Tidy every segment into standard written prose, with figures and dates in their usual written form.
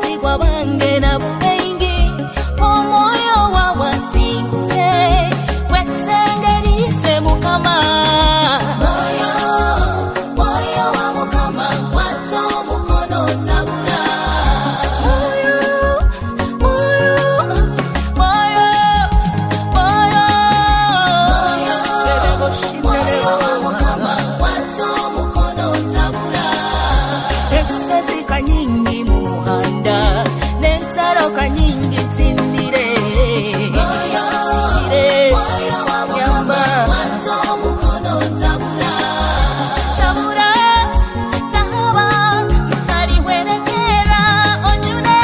obuzigwa bwange nabo bengi omwoyo wawasinze wesengerize mukama moyo wa mukama kwata omukono tabula nyingi mu muhanda n'entaroka nyingi tindire yamba mukono tabula tahaba msali werekera onjune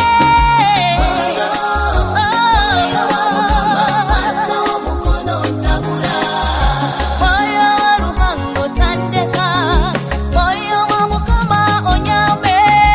mukono tabula moyo ruhango tandeka moyo wa mukama onyambe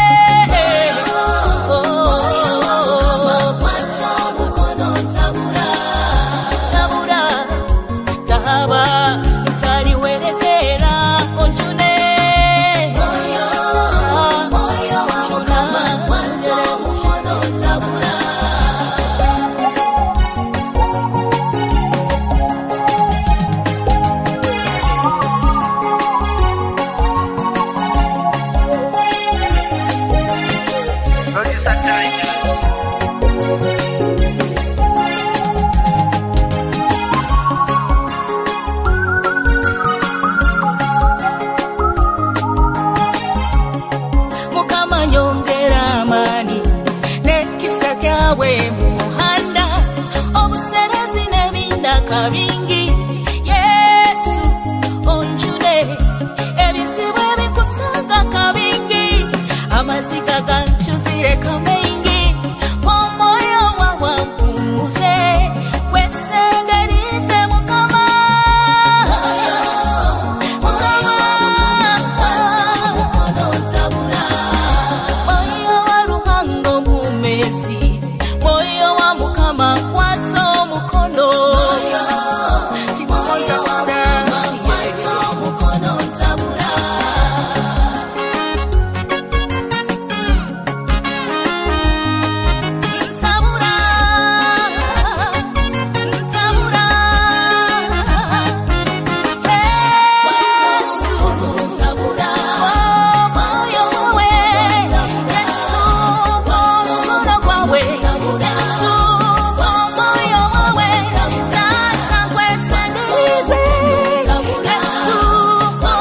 nyongera amani nekisa kyawe muhanda obuserezi n'ebindaka bingi Yesu onjune ebizibu ebikusanga kabingi amaziga ganchuzire kamengi omwoyo wawampumuze wesengerize mukama moyo wa mukama kwato mukono timoza kwato mukono tabula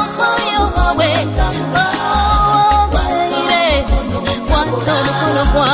mukono